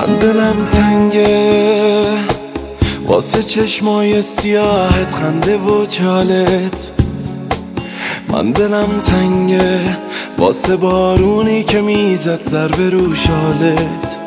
من دلم تنگه واسه چشمای سیاهت، خنده و چالت. من دلم تنگه واسه بارونی که میزد ضربه رو شالت.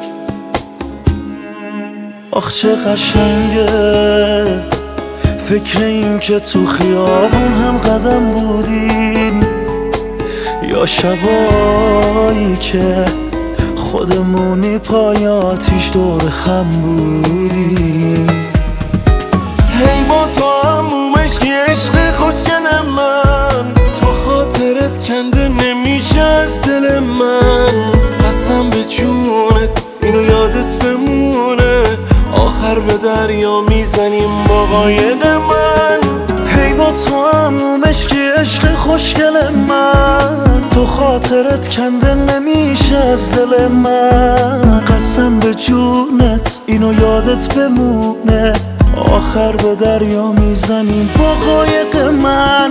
آخ چه قشنگه فکر این که تو خیابون هم قدم بودیم، یا شبایی که خودمونی پای آتیش دور هم بودیم. هی با تو همومشکی عشق خوشگل من، تو خاطرت کنده نمیشه از دل من. قسم به جونت اینو یادت بمونه، آخر به دریا میزنیم با قاید من. هی با تو همومشکی عشق خوشگل من، تو خاطرت کنده نمیشه از دل من. قسم به جونت اینو یادت بمونه، آخر به دریا میزنیم با قایق من.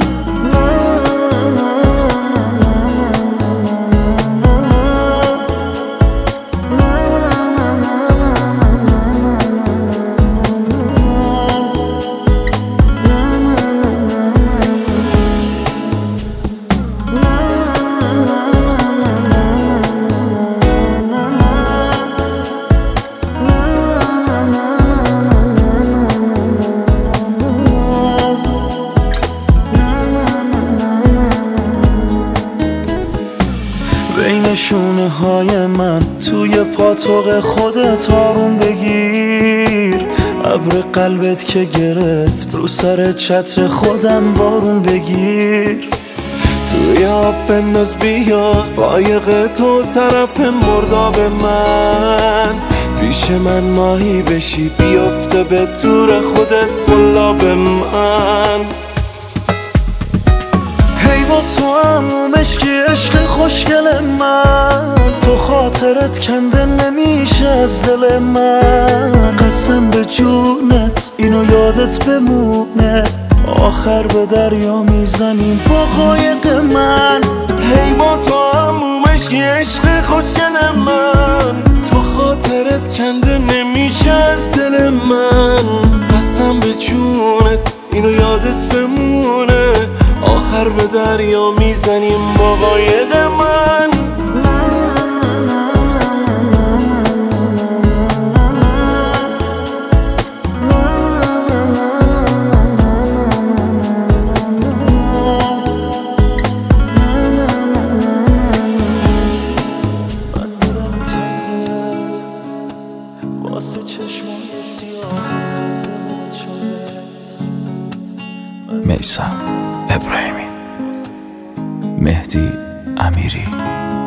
بین شونه های من توی پاتوق خودت آروم بگیر. ابر قلبت که گرفت رو سر چتر خودم بارون بگیر. توی آب بنداز بیا قایق تو طرف مرداب من، پیش من ماهی بشی بیفته به تور خودت قلاب من. هی با تو همومشکی عشق خوشگل من، تو خاطرت کنده نمیشه از دل من. قسم به جونت اینو یادت بمونه، آخر به دریا میزنیم با قایق من. هی با تو همومشکی عشق خوشگل من، تو خاطرت کنده نمیشه از دل من. قسم به جونت اینو یادت بمونه، آخر به دریا میزنیم با قاید من. میثم ابراهیمی، مهدی امیری.